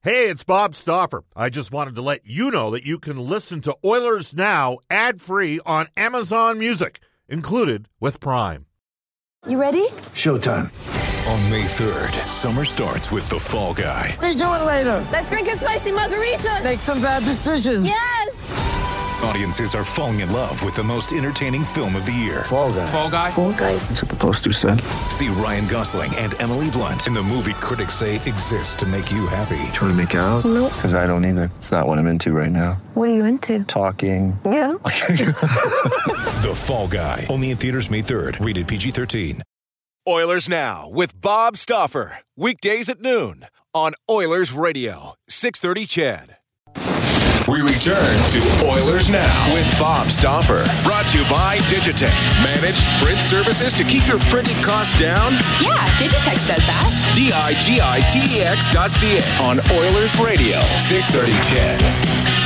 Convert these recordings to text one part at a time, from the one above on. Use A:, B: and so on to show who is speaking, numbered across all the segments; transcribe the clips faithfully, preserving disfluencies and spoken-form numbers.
A: Hey, it's Bob Stauffer. I just wanted to let you know that you can listen to Oilers Now ad-free on Amazon Music, included with Prime.
B: You ready?
C: Showtime.
D: On May third, summer starts with The Fall Guy.
C: Let's do it later.
B: Let's drink a spicy margarita.
C: Make some bad decisions.
B: Yes!
D: Audiences are falling in love with the most entertaining film of the year.
C: Fall Guy.
D: Fall Guy?
B: Fall guy.
C: That's what the poster said.
D: See Ryan Gosling and Emily Blunt in the movie critics say exists to make you happy.
C: Trying to make it out?
B: Nope.
C: Because I don't either. It's not what I'm into right now.
B: What are you into?
C: Talking.
B: Yeah.
D: The Fall Guy. Only in theaters May third. Rated P G thirteen.
E: Oilers Now with Bob Stauffer. Weekdays at noon on Oilers Radio, six thirty C H E D. We return to Oilers Now with Bob Stauffer. Brought to you by Digitex. Managed print services to keep your printing costs down?
F: Yeah, Digitex does that.
E: D I G I T E X dot C A on Oilers Radio, six thirty C H E D.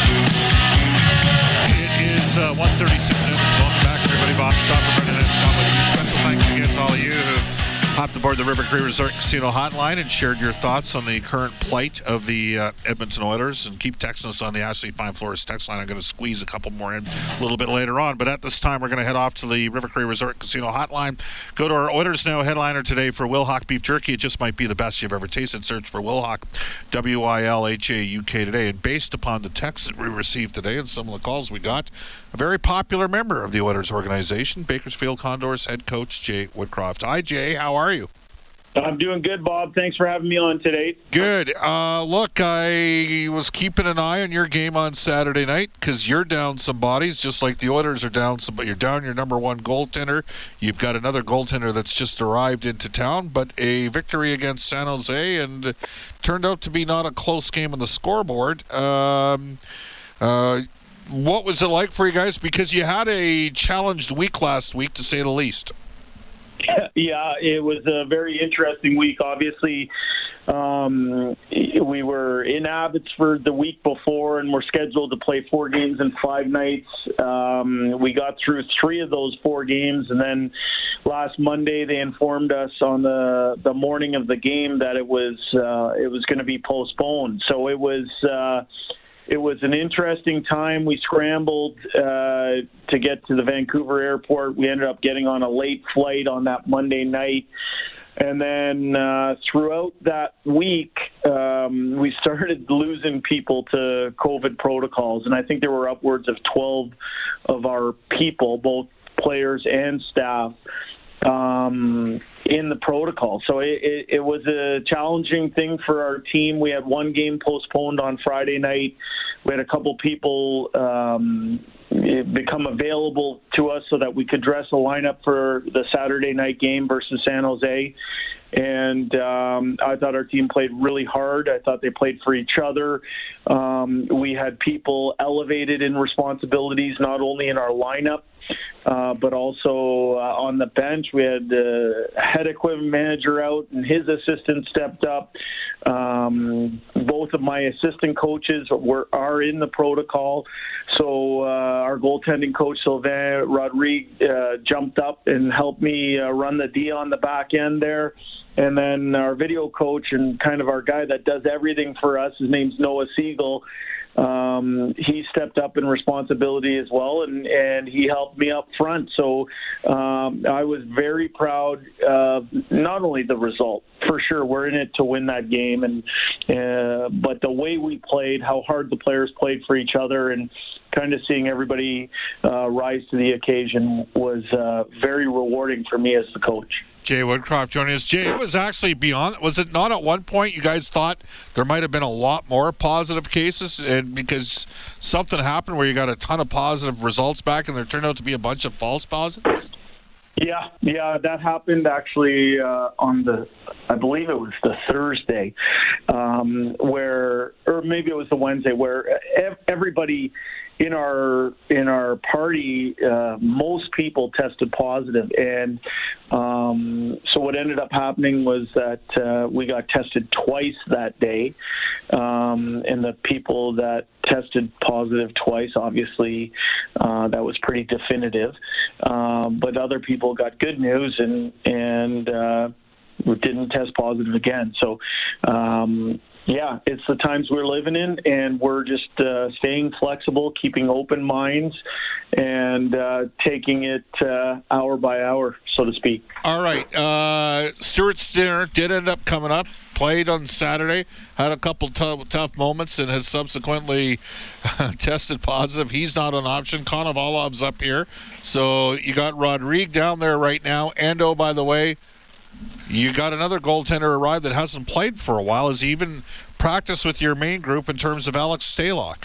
G: It is uh, one thirty-six minutes. Welcome back, everybody. Bob Stauffer, Brendan Escott with you. Special thanks again to all of you who hopped aboard the River Cree Resort Casino hotline and shared your thoughts on the current plight of the uh, Edmonton Oilers. And keep texting us on the Ashley Fine Floors text line. I'm going to squeeze a couple more in a little bit later on. But at this time, we're going to head off to the River Cree Resort Casino hotline. Go to our Oilers Now headliner today for Wilhauk Beef Jerky. It just might be the best you've ever tasted. Search for Wilhauk, W I L H A U K today. And based upon the texts that we received today and some of the calls we got, a very popular member of the Oilers organization, Bakersfield Condors head coach Jay Woodcroft. Hi, Jay. How are you?
H: I'm doing good, Bob. Thanks for having me on today.
G: Good. Uh, look, I was keeping an eye on your game on Saturday night because you're down some bodies, just like the Oilers are down some. But you're down your number one goaltender. You've got another goaltender that's just arrived into town. But a victory against San Jose, and turned out to be not a close game on the scoreboard. Um, uh, what was it like for you guys? Because you had a challenged week last week, to say the least.
H: Yeah, it was a very interesting week. Obviously, um, we were in Abbotsford the week before, and we're scheduled to play four games in five nights. Um, we got through three of those four games, and then last Monday they informed us on the the morning of the game that it was uh, it was going to be postponed. So it was. Uh, It was an interesting time. We scrambled uh, to get to the Vancouver airport. We ended up getting on a late flight on that Monday night. And then uh, throughout that week, um, we started losing people to COVID protocols. And I think there were upwards of twelve of our people, both players and staff, um, in the protocol. So it, it, it was a challenging thing for our team. We had one game postponed on Friday night. We had a couple people um, become available to us so that we could dress a lineup for the Saturday night game versus San Jose. And um, I thought our team played really hard. I thought they played for each other. Um, we had people elevated in responsibilities, not only in our lineup, Uh, but also uh, on the bench. We had the head equipment manager out, and his assistant stepped up. Um, both of my assistant coaches were are in the protocol. So uh, our goaltending coach, Sylvain Rodrigue, uh, jumped up and helped me uh, run the D on the back end there. And then our video coach and kind of our guy that does everything for us, his name's Noah Siegel. Um, he stepped up in responsibility as well, and, and he helped me up front. So um, I was very proud of not only the result, for sure, we're in it to win that game, and uh, but the way we played, how hard the players played for each other, and kind of seeing everybody uh, rise to the occasion was uh, very rewarding for me as the coach.
G: Jay Woodcroft joining us. Jay, it was actually beyond. Was it not at one point you guys thought there might have been a lot more positive cases, and because something happened where you got a ton of positive results back, and there turned out to be a bunch of false positives?
H: Yeah, yeah, that happened actually uh, on the, I believe it was the Thursday, um, where, or maybe it was the Wednesday, where everybody in our in our party, uh, most people tested positive, and um, so what ended up happening was that uh, we got tested twice that day, um, and the people that tested positive twice, obviously, uh, that was pretty definitive. Um, but other people got good news, and and uh, didn't test positive again. So, um, yeah, it's the times we're living in, and we're just uh, staying flexible, keeping open minds, and uh, taking it uh, hour by hour, so to speak.
G: All right. Uh, Stuart Skinner did end up coming up, played on Saturday, had a couple t- tough moments, and has subsequently tested positive. He's not an option. Konovalov's up here. So you got Rodrigue down there right now. And, oh, by the way, you got another goaltender arrived that hasn't played for a while. Has he even practiced with your main group in terms of Alex Stalock?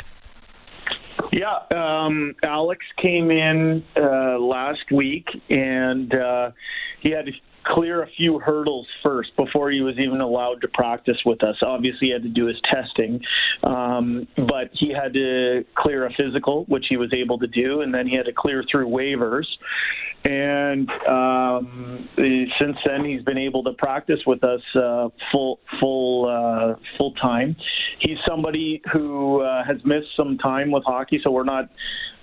H: Yeah, um, Alex came in uh, last week, and uh, he had to clear a few hurdles first before he was even allowed to practice with us. Obviously, he had to do his testing, um, but he had to clear a physical, which he was able to do, and then he had to clear through waivers. And um, since then, he's been able to practice with us uh, full, full, uh, full time. He's somebody who uh, has missed some time with hockey, so we're not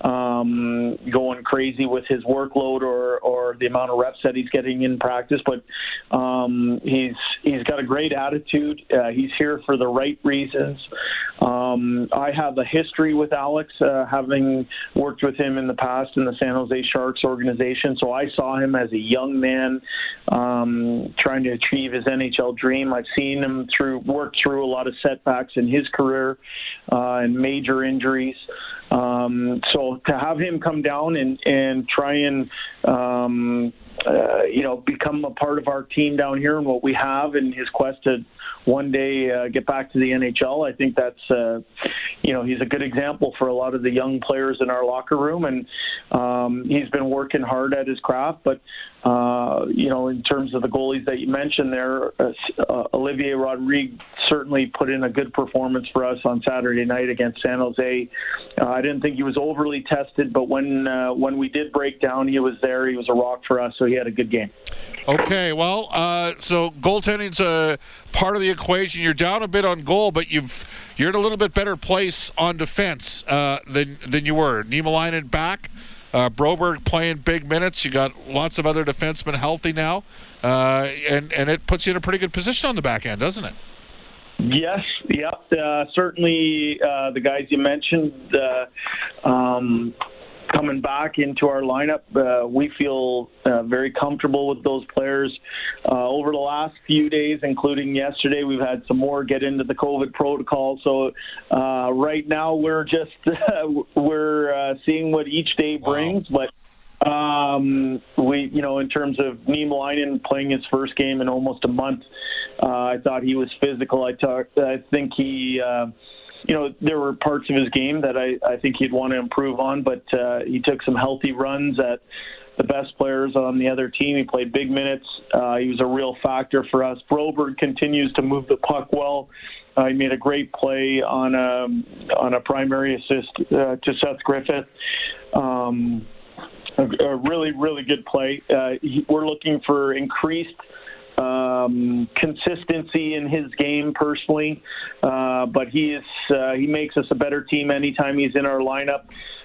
H: um, going crazy with his workload or, or the amount of reps that he's getting in practice. But um, he's he's got a great attitude. Uh, he's here for the right reasons. Um, I have a history with Alex, uh, having worked with him in the past in the San Jose Sharks organization. So I saw him as a young man um, trying to achieve his N H L dream. I've seen him through work through a lot of setbacks in his career uh, and major injuries. Um, so to have him come down and, and try and um, uh, you know become a part of our team down here and what we have in his quest to one day uh, get back to the N H L, I think that's uh, you know he's a good example for a lot of the young players in our locker room, and um, he's been working hard at his craft. But uh, you know, in terms of the goalies that you mentioned there, uh, uh, Olivier Rodrigue certainly put in a good performance for us on Saturday night against San Jose. Uh, I didn't think he was overly tested, but when uh, when we did break down, he was there. He was a rock for us, so he had a good game.
G: Okay, well, uh, so goaltending's a part of the equation. You're down a bit on goal, but you've you're in a little bit better place on defense uh, than than you were. Niemelainen back, uh, Broberg playing big minutes. You got lots of other defensemen healthy now, uh, and and it puts you in a pretty good position on the back end, doesn't it?
H: Yes, yep. Uh, certainly, uh, the guys you mentioned. Uh, um, Coming back into our lineup, uh, we feel uh, very comfortable with those players. Uh, over the last few days, including yesterday, we've had some more get into the COVID protocol. So uh, right now, we're just uh, we're uh, seeing what each day brings. Wow. But um, we, you know, in terms of Niemelainen playing his first game in almost a month, uh, I thought he was physical. I, talk, I think he. Uh, You know, there were parts of his game that I, I think he'd want to improve on, but uh, he took some healthy runs at the best players on the other team. He played big minutes. Uh, he was a real factor for us. Broberg continues to move the puck well. Uh, he made a great play on a, on a primary assist uh, to Seth Griffith. Um, a, a really, really good play. Uh, he, we're looking for increased Um, consistency in his game personally, uh, but he is uh, he makes us a better team anytime he's in our lineup.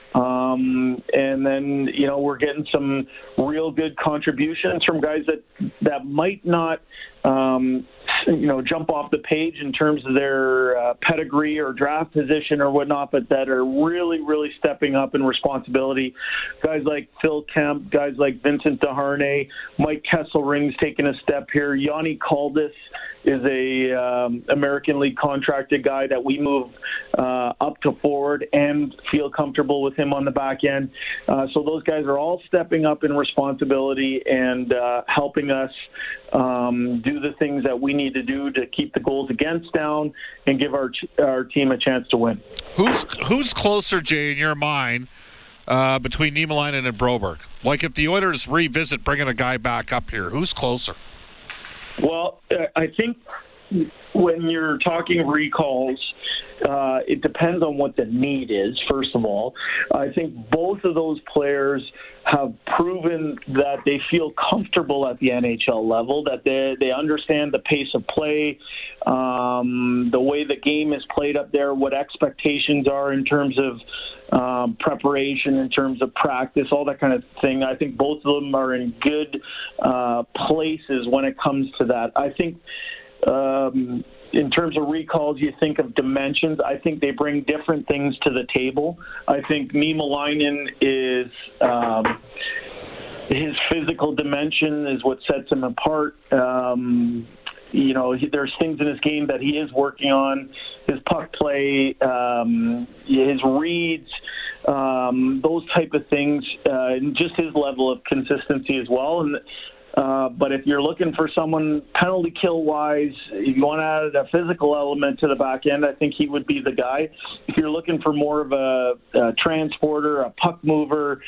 H: Um, and then, you know, we're getting some real good contributions from guys that that might not, um, you know, jump off the page in terms of their uh, pedigree or draft position or whatnot, but that are really, really stepping up in responsibility. Guys like Phil Kemp, guys like Vincent Desharnais, Mike Kesselring's taking a step here. Yanni Kaldis is a um, American League contracted guy that we move uh, up to forward and feel comfortable with him on the back end. Uh, so those guys are all stepping up in responsibility and uh, helping us um, do the things that we need to do to keep the goals against down and give our our team a chance to win.
G: Who's who's closer, Jay, in your mind, uh, between Niemelainen and Broberg? Like if the Oilers revisit bringing a guy back up here, who's closer?
H: Well, I think when you're talking recalls, uh, it depends on what the need is, first of all. I think both of those players have proven that they feel comfortable at the N H L level, that they they understand the pace of play, um, the way the game is played up there, what expectations are in terms of um, preparation, in terms of practice, all that kind of thing. I think both of them are in good uh, places when it comes to that. I think um, in terms of recalls, you think of dimensions. I think they bring different things to the table. I think Niemelainen is um, his physical dimension is what sets him apart. Um, you know, he, there's things in his game that he is working on. His puck play, um, his reads, um, those type of things, uh, and just his level of consistency as well. And Uh, but if you're looking for someone penalty kill wise, if you want to add a physical element to the back end, I think he would be the guy. If you're looking for more of a, a transporter, a puck mover,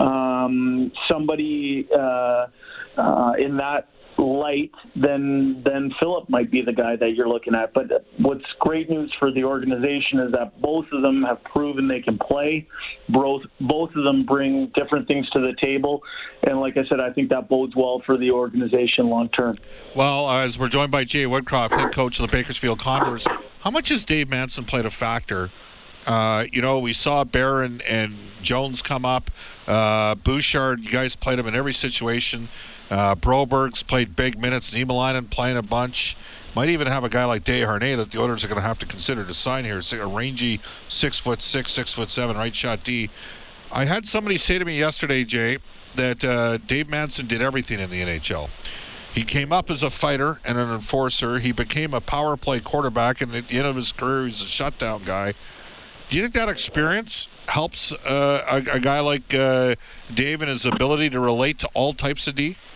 H: um, somebody uh, uh, in that light, then then Philip might be the guy that you're looking at. But what's great news for the organization is that both of them have proven they can play. Both both of them bring different things to the table, and like I said, I think that bodes well for the organization long term.
G: Well, uh, as we're joined by Jay Woodcroft, head coach of the Bakersfield Condors, how much has Dave Manson played a factor? Uh, you know, we saw Barron and Jones come up. Uh, Bouchard, you guys played him in every situation. Uh, Broberg's played big minutes. Niemelainen playing a bunch. Might even have a guy like Desharnais that the Oilers are going to have to consider to sign here. A rangy six foot six, six foot seven, right shot D. I had somebody say to me yesterday, Jay, that uh, Dave Manson did everything in the N H L. He came up as a fighter and an enforcer. He became a power play quarterback, and at the end of his career, he's a shutdown guy. Do you think that experience helps uh, a, a guy like uh, Dave in his ability to relate to all types of D?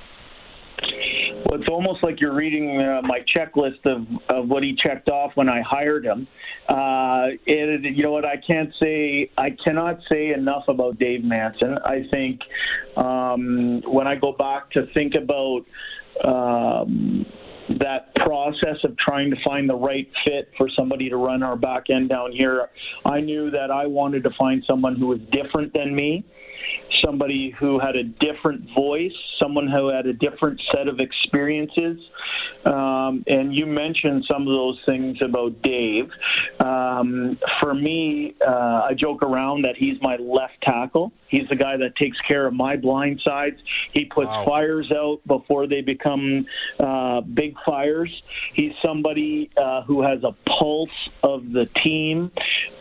H: Well, it's almost like you're reading uh, my checklist of, of what he checked off when I hired him. Uh, and you know what? I can't say, I cannot say enough about Dave Manson. I think um, when I go back to think about um, that process of trying to find the right fit for somebody to run our back end down here, I knew that I wanted to find someone who was different than me, somebody who had a different voice, someone who had a different set of experiences. Um, and you mentioned some of those things about Dave. Um, for me, uh, I joke around that he's my left tackle. He's the guy that takes care of my blind sides. He puts wow. fires out before they become uh, big fires. He's somebody uh, who has a pulse of the team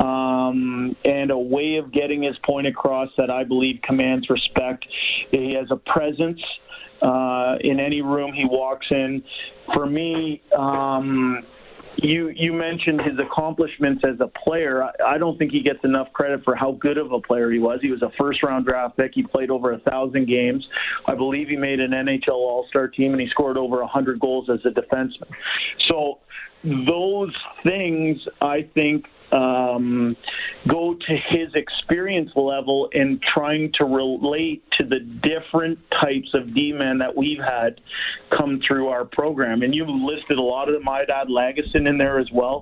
H: um, and a way of getting his point across that I believe commands respect. He has a presence uh, in any room he walks in. For me, um, You you mentioned his accomplishments as a player. I, I don't think he gets enough credit for how good of a player he was. He was a first-round draft pick. He played over a thousand games. I believe he made an N H L All-Star team, and he scored over one hundred goals as a defenseman. So those things, I think, um, go to his experience level in trying to relate to the different types of D-men that we've had come through our program. And you've listed a lot of them. I'd add Lagesson in there as well.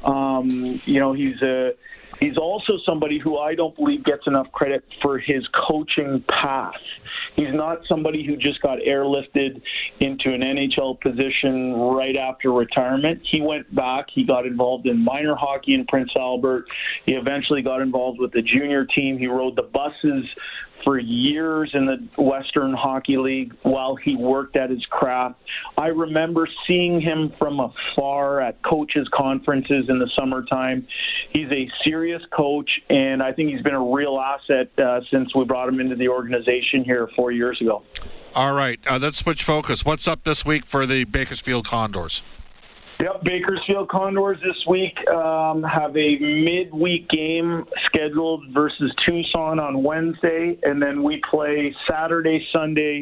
H: Um, you know, he's a He's also somebody who I don't believe gets enough credit for his coaching path. He's not somebody who just got airlifted into an N H L position right after retirement. He went back. He got involved in minor hockey in Prince Albert. He eventually got involved with the junior team. He rode the buses for years in the Western Hockey League while he worked at his craft. I remember seeing him from afar at coaches' conferences in the summertime. He's a serious coach, and I think he's been a real asset uh, since we brought him into the organization here four years ago.
G: All right, uh, let's switch focus. What's up this week for the Bakersfield Condors?
H: Yep, Bakersfield Condors this week um, have a midweek game scheduled versus Tucson on Wednesday, and then we play Saturday, Sunday,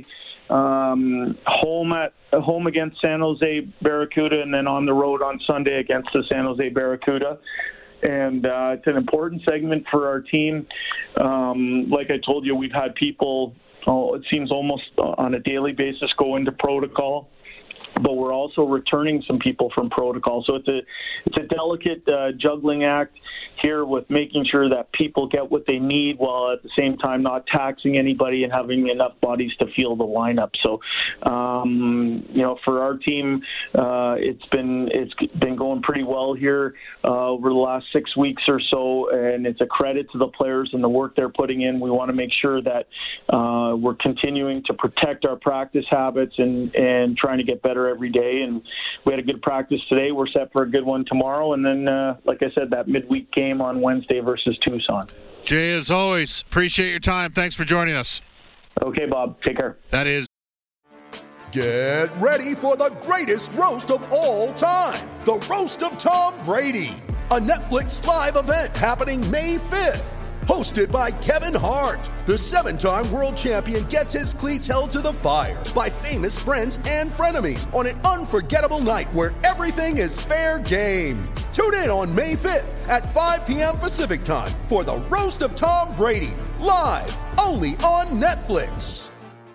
H: um, home at home against San Jose Barracuda, and then on the road on Sunday against the San Jose Barracuda. And uh, it's an important segment for our team. Um, like I told you, we've had people, oh, it seems almost on a daily basis, go into protocol. but we're also returning some people from protocol. So it's a it's a delicate uh, juggling act here with making sure that people get what they need while at the same time not taxing anybody and having enough bodies to field the lineup. So, um, you know, for our team, uh, it's been it's been going pretty well here uh, over the last six weeks or so, and it's a credit to the players and the work they're putting in. We want to make sure that uh, we're continuing to protect our practice habits and, and trying to get better every day. And we had a good practice today. We're set for a good one tomorrow. And then, uh, like I said, that midweek game on Wednesday versus Tucson.
G: Jay, as always, appreciate your time. Thanks for joining us.
H: Okay, Bob. Take care.
G: That is.
I: Get ready for the greatest roast of all time. The Roast of Tom Brady. A Netflix live event happening May fifth. Hosted by Kevin Hart, the seven-time world champion gets his cleats held to the fire by famous friends and frenemies on an unforgettable night where everything is fair game. Tune in on May fifth at five p.m. Pacific time for the Roast of Tom Brady, live only on Netflix.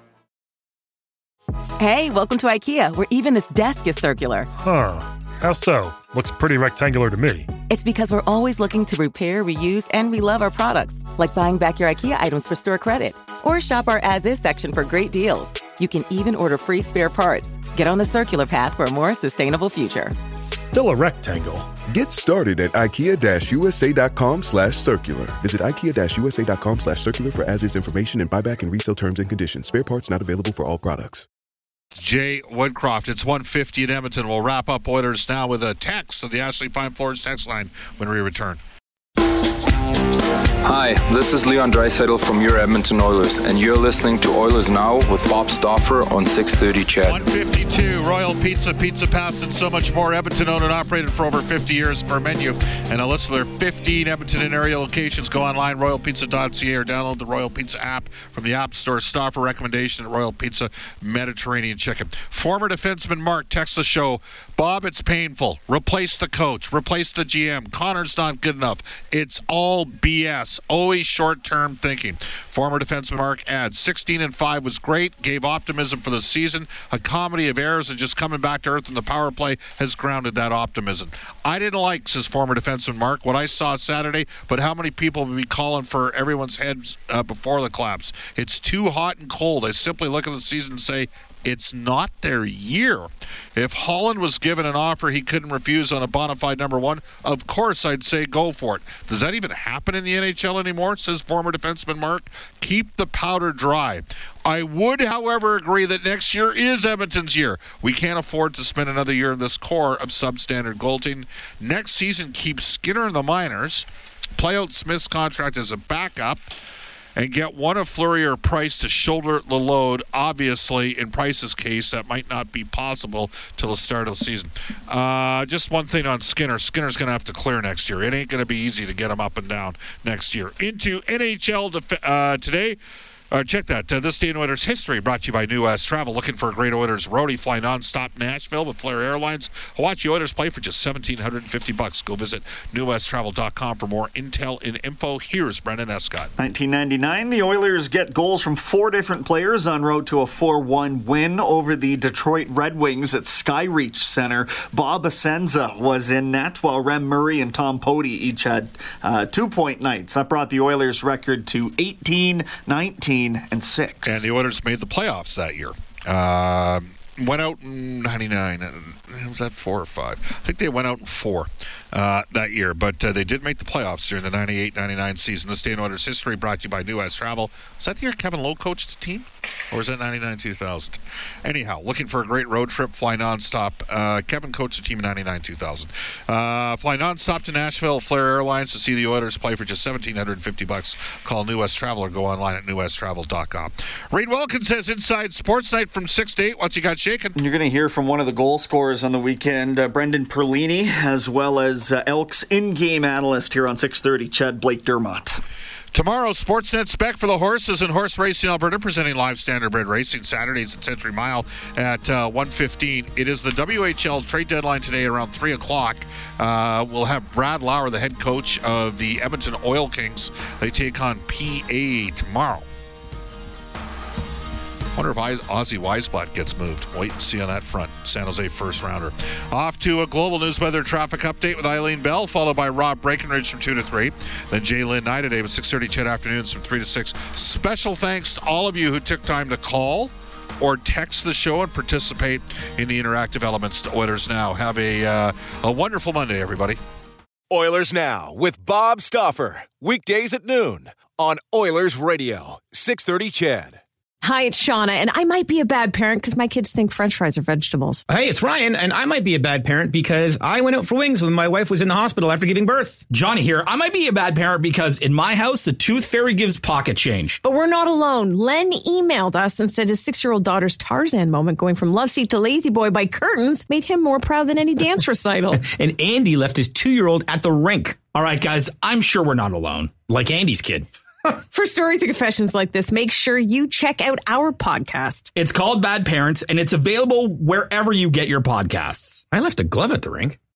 J: Hey, welcome to IKEA, where even this desk is circular.
K: Huh. How so? Looks pretty rectangular to me.
J: It's because we're always looking to repair, reuse, and relove our products, like buying back your IKEA items for store credit. Or shop our as-is section for great deals. You can even order free spare parts. Get on the circular path for a more sustainable future.
K: Still a rectangle.
L: Get started at ikea-usa.com slash circular. Visit ikea-usa.com slash circular for as-is information and buyback and resale terms and conditions. Spare parts not available for all products.
G: Jay Woodcroft. It's one fifty in Edmonton. We'll wrap up Oilers now with a text of the Ashley Fine Floors text line when we return.
M: Hi, this is Leon Draisaitl from your Edmonton Oilers, and you're listening to Oilers Now with Bob Stauffer on six thirty C H E D.
G: one fifty-two, Royal Pizza, Pizza Pass, and so much more. Edmonton owned and operated for over fifty years per menu. And a list of their fifteen Edmonton and area locations. Go online, royal pizza dot c a, or download the Royal Pizza app from the App Store. Stauffer recommendation at Royal Pizza, Mediterranean Chicken. Former defenseman Mark texts the show, Bob, it's painful. Replace the coach. Replace the G M. Connor's not good enough. It's all B S. Always short-term thinking. Former defenseman Mark adds, sixteen and five was great, gave optimism for the season. A comedy of errors and just coming back to earth in the power play has grounded that optimism. I didn't like, says former defenseman Mark, what I saw Saturday, but how many people will be calling for everyone's heads uh, before the collapse? It's too hot and cold. I simply look at the season and say, it's not their year. If Holland was given an offer he couldn't refuse on a bona fide number one, of course I'd say go for it. Does that even happen in the N H L anymore, says former defenseman Mark? Keep the powder dry. I would, however, agree that next year is Edmonton's year. We can't afford to spend another year in this core of substandard goaltending. Next season, keep Skinner in the minors, play out Smith's contract as a backup, and get one of Fleury or Price to shoulder the load. Obviously, in Price's case, that might not be possible till the start of the season. Uh, just one thing on Skinner. Skinner's going to have to clear next year. It ain't going to be easy to get him up and down next year. Into N H L def- uh, today. Uh, check that. Uh, this day in Oilers history brought to you by New West Travel. Looking for a great Oilers roadie? Fly nonstop Nashville with Flair Airlines. Watch the Oilers play for just one thousand seven hundred fifty bucks. Go visit new west travel dot com for more intel and info. Here's Brendan Escott.
N: nineteen ninety-nine, the Oilers get goals from four different players en route to a four one win over the Detroit Red Wings at Skyreach Center. Bob Asenza was in net, while Rem Murray and Tom Pody each had uh, two-point nights. That brought the Oilers' record to eighteen, nineteen, and six.
G: And the Oilers made the playoffs that year. Uh, went out in ninety-nine. Was that four or five? I think they went out in four uh, that year. But uh, they did make the playoffs during the ninety-eight ninety-nine season. This day in Oilers history brought to you by New West Travel. Was that the year Kevin Lowe coached the team? Or was that ninety-nine two thousand? Anyhow, looking for a great road trip, fly nonstop. Uh, Kevin coached the team in ninety-nine two thousand. Uh, fly nonstop to Nashville, Flair Airlines to see the Oilers play for just one thousand seven hundred fifty bucks. Call New West Travel or go online at new west travel dot com. Reed Wilkins says Inside Sports Night from six to eight. What's he got shaking?
N: You're going to hear from one of the goal scorers on the weekend, uh, Brendan Perlini, as well as uh, Elks in-game analyst here on six thirty, Ched Blake Dermott.
G: Tomorrow, Sportsnet Spec for the horses and Horse Racing Alberta presenting live standardbred racing Saturdays at Century Mile at uh, one fifteen. It is the W H L trade deadline today around three o'clock. Uh, we'll have Brad Lauer, the head coach of the Edmonton Oil Kings. They take on P A tomorrow. Wonder if Ozzy Weisbot gets moved. Wait and see on that front. San Jose first rounder. Off to a global news weather traffic update with Eileen Bell, followed by Rob Breckenridge from two to three. Then Jay Lynn Nye today with six thirty C H E D afternoons from three to six. Special thanks to all of you who took time to call or text the show and participate in the interactive elements to Oilers Now. Have a, uh, a wonderful Monday, everybody.
E: Oilers Now with Bob Stauffer. Weekdays at noon on Oilers Radio, six thirty C H E D.
O: Hi, it's Shauna, and I might be a bad parent because my kids think French fries are vegetables.
P: Hey, it's Ryan, and I might be a bad parent because I went out for wings when my wife was in the hospital after giving birth.
Q: Johnny here. I might be a bad parent because in my house, the tooth fairy gives pocket change.
O: But we're not alone. Len emailed us and said his six-year-old daughter's Tarzan moment going from love seat to lazy boy by curtains made him more proud than any dance recital.
P: And Andy left his two-year-old at the rink.
Q: All right, guys, I'm sure we're not alone. Like Andy's kid.
O: For stories and confessions like this, make sure you check out our podcast.
Q: It's called Bad Parents, and it's available wherever you get your podcasts.
P: I left a glove at the rink.